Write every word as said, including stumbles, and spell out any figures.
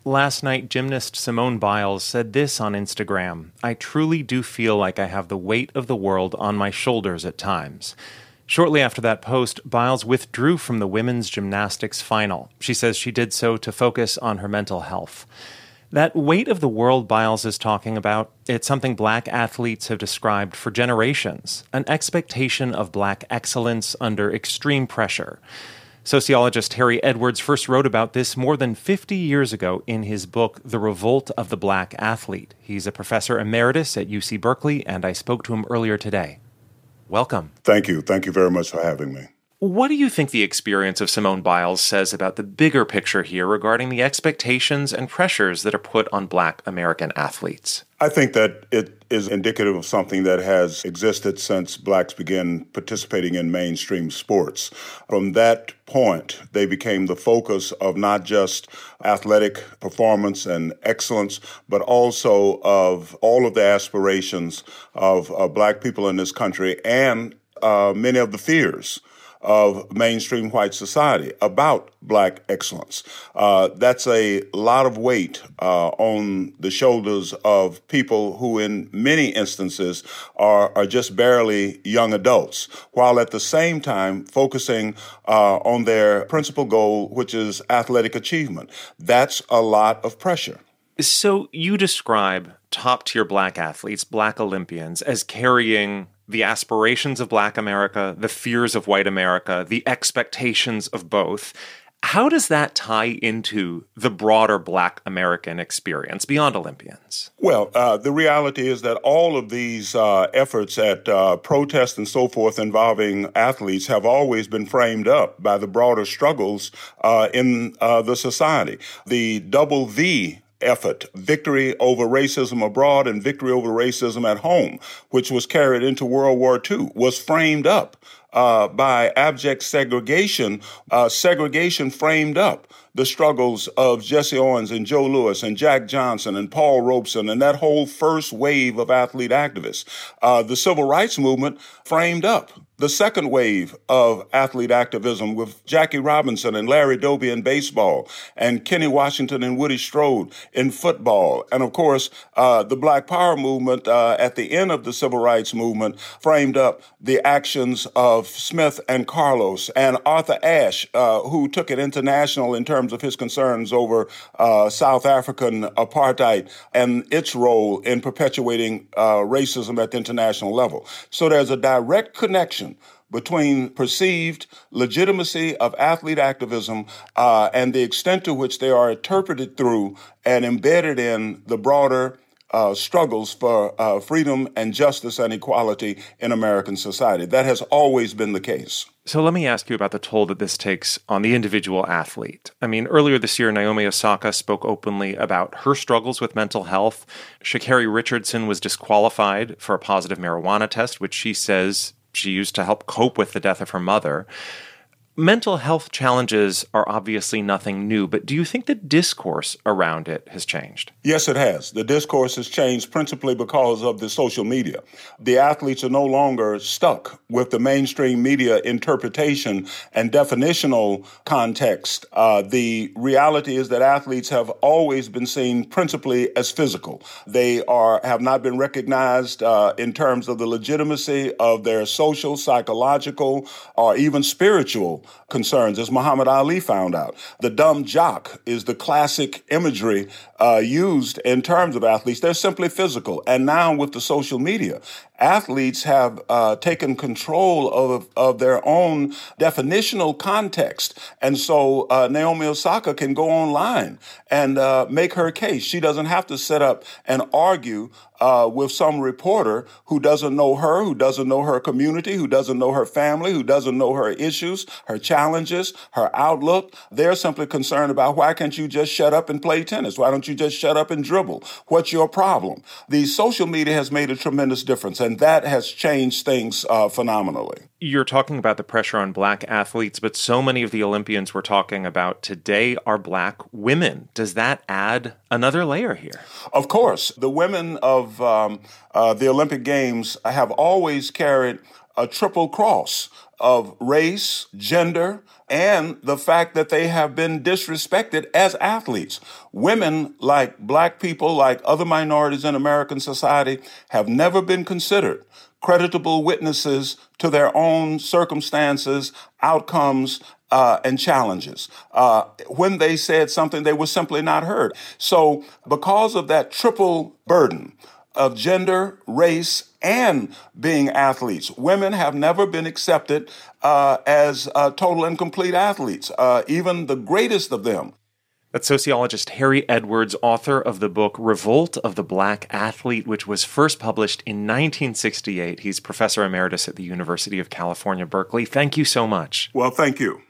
Last night, gymnast Simone Biles said this on Instagram: "I truly do feel like I have the weight of the world on my shoulders at times." Shortly after that post, Biles withdrew from the women's gymnastics final. She says she did so to focus on her mental health. That weight of the world Biles is talking about, it's something black athletes have described for generations, an expectation of black excellence under extreme pressure. Sociologist Harry Edwards first wrote about this more than fifty years ago in his book, The Revolt of the Black Athlete. He's a professor emeritus at U C Berkeley, and I spoke to him earlier today. Welcome. Thank you. Thank you very much for having me. What do you think the experience of Simone Biles says about the bigger picture here regarding the expectations and pressures that are put on black American athletes? I think that it is indicative of something that has existed since blacks began participating in mainstream sports. From that point, they became the focus of not just athletic performance and excellence, but also of all of the aspirations of uh, black people in this country and uh, many of the fears of mainstream white society about black excellence. Uh, that's a lot of weight uh, on the shoulders of people who in many instances are, are just barely young adults, while at the same time focusing uh, on their principal goal, which is athletic achievement. That's a lot of pressure. So you describe top-tier black athletes, black Olympians, as carrying the aspirations of black America, the fears of white America, the expectations of both. How does that tie into the broader black American experience beyond Olympians? Well, uh, the reality is that all of these uh, efforts at uh, protest and so forth involving athletes have always been framed up by the broader struggles uh, in uh, the society. The double V effort, victory over racism abroad and victory over racism at home, which was carried into World War Two, was framed up uh, by abject segregation. Uh, segregation framed up the struggles of Jesse Owens and Joe Louis and Jack Johnson and Paul Robeson and that whole first wave of athlete activists. Uh, the civil rights movement framed up the second wave of athlete activism with Jackie Robinson and Larry Doby in baseball and Kenny Washington and Woody Strode in football. And of course, uh, the Black Power movement uh, at the end of the civil rights movement framed up the actions of Smith and Carlos and Arthur Ashe, uh, who took it international in terms of his concerns over uh, South African apartheid and its role in perpetuating uh, racism at the international level. So there's a direct connection between perceived legitimacy of athlete activism uh, and the extent to which they are interpreted through and embedded in the broader uh, struggles for uh, freedom and justice and equality in American society. That has always been the case. So let me ask you about the toll that this takes on the individual athlete. I mean, earlier this year, Naomi Osaka spoke openly about her struggles with mental health. Sha'Carri Richardson was disqualified for a positive marijuana test, which she says she used to help cope with the death of her mother. Mental health challenges are obviously nothing new, but do you think the discourse around it has changed? Yes, it has. The discourse has changed principally because of the social media. The athletes are no longer stuck with the mainstream media interpretation and definitional context. Uh, the reality is that athletes have always been seen principally as physical. They are have not been recognized uh, in terms of the legitimacy of their social, psychological, or even spiritual concerns, as Muhammad Ali found out. The dumb jock is the classic imagery uh, used in terms of athletes. They're simply physical. And now with the social media, athletes have uh, taken control of, of their own definitional context. And so uh, Naomi Osaka can go online and uh, make her case. She doesn't have to sit up and argue uh, with some reporter who doesn't know her, who doesn't know her community, who doesn't know her family, who doesn't know her issues, her challenges, her outlook. They're simply concerned about, why can't you just shut up and play tennis? Why don't you just shut up and dribble? What's your problem? The social media has made a tremendous difference, and that has changed things uh, phenomenally. You're talking about the pressure on black athletes, but so many of the Olympians we're talking about today are black women. Does that add another layer here? Of course. The women of um, uh, the Olympic Games have always carried a triple cross. of race, gender, and the fact that they have been disrespected as athletes. Women, like black people, like other minorities in American society, have never been considered creditable witnesses to their own circumstances, outcomes, uh, and challenges. Uh, when they said something, they were simply not heard. So because of that triple burden of gender, race, and being athletes, women have never been accepted uh, as uh, total and complete athletes, uh, even the greatest of them. That's sociologist Harry Edwards, author of the book Revolt of the Black Athlete, which was first published in nineteen sixty-eight. He's professor emeritus at the University of California, Berkeley. Thank you so much. Well, thank you.